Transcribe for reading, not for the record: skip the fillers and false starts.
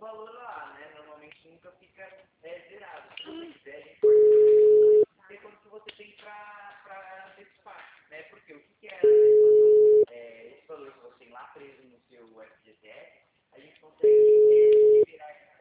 valor lá, né? Normalmente nunca fica zerado. Se você quiser, a gente pode ver quanto que você tem para antecipar, né? Porque o que é a antecipação? Esse valor que você tem lá preso no seu FGTS, a gente consegue liberar